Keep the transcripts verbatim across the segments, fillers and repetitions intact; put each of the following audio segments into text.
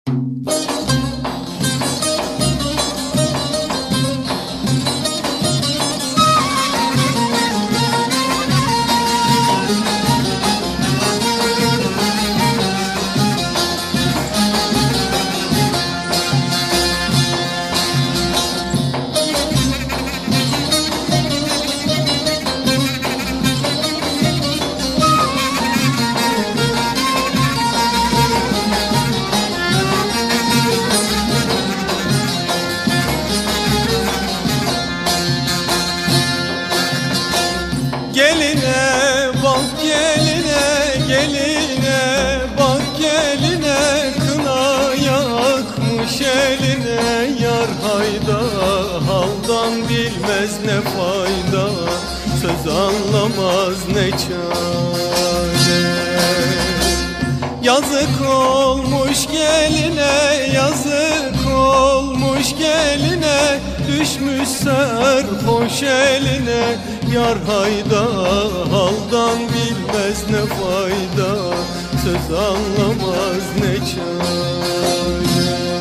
Geline bak geline, geline bak geline, kına yakmış eline. Yar hayda haldan bilmez ne fayda, söz anlamaz ne çare. Yazık olmuş geline, yazık olmuş geline, düşmüş serhoş eline. Yar hayda haldan bilmez ne fayda, söz anlamaz ne çare.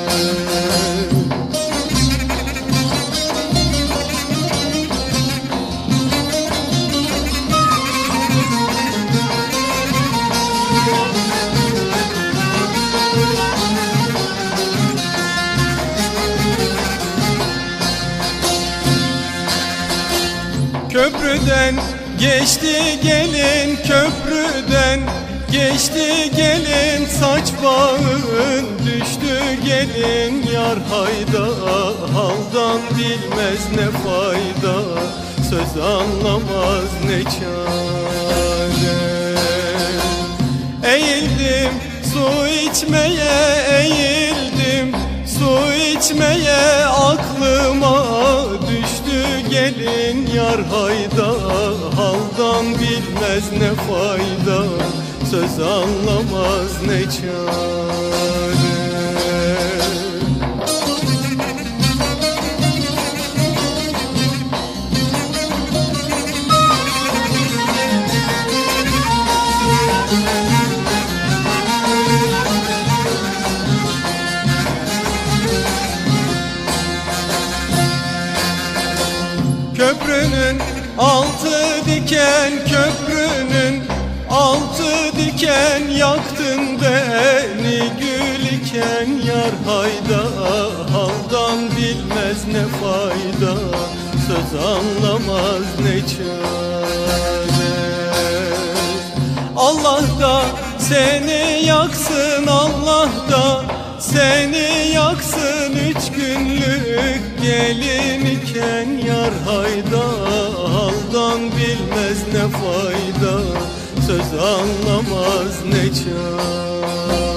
Köprüden geçti gelin, köprüden geçti gelin, saç bağın düştü gelin. Yar hayda haldan bilmez ne fayda, söz anlamaz ne çare. Eğildim su içmeye, eğildim su içmeye, aklıma düştü gelin. Yar hayda haldan bilmez ne fayda, söz anlamaz ne çare. Köprünün altı diken, köprünün altı diken, yaktın beni gül iken. Yar hayda haldan bilmez ne fayda, söz anlamaz ne çare. Allah da seni yaksın, Allah da seni yaksın, üç günlük gelin iken. Yar hayda haldan bilmez ne fayda, söz anlamaz ne çare.